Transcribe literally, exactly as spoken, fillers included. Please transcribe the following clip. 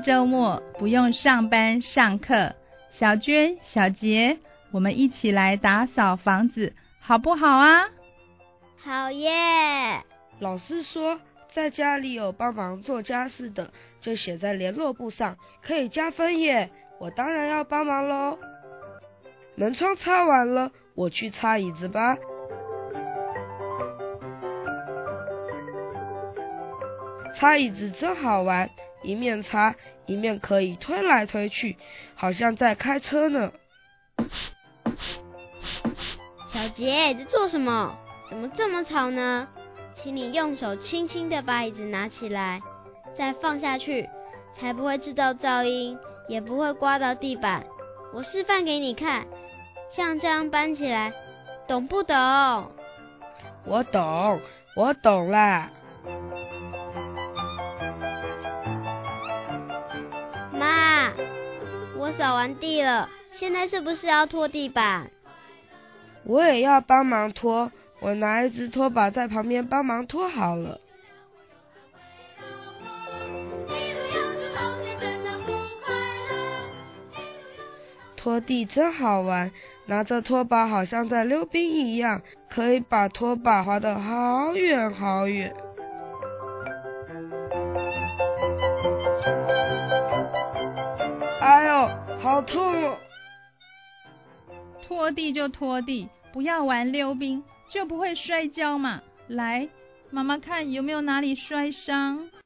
周末不用上班上课，小娟、小杰，我们一起来打扫房子，好不好啊？ 好耶！ 老师说，在家里有帮忙做家事的，就写在联络簿上，可以加分耶！我当然要帮忙咯。门窗擦完了，我去擦椅子吧。擦椅子真好玩，一面擦一面可以推来推去，好像在开车呢。 小杰，你在做什么？怎么这么吵呢？请你用手轻轻地把椅子拿起来，再放下去，才不会制造噪音，也不会刮到地板。我示范给你看，像这样搬起来，懂不懂？ 我懂，我懂啦。 妈，我扫完地了，现在是不是要拖地板？ 我也要帮忙拖，我拿一只拖把在旁边帮忙拖好了。拖地真好玩，拿着拖把好像在溜冰一样，可以把拖把滑得好远好远。哎呦，好痛哦！ 拖地就拖地，不要玩溜冰，就不会摔跤嘛。来，妈妈看有没有哪里摔伤。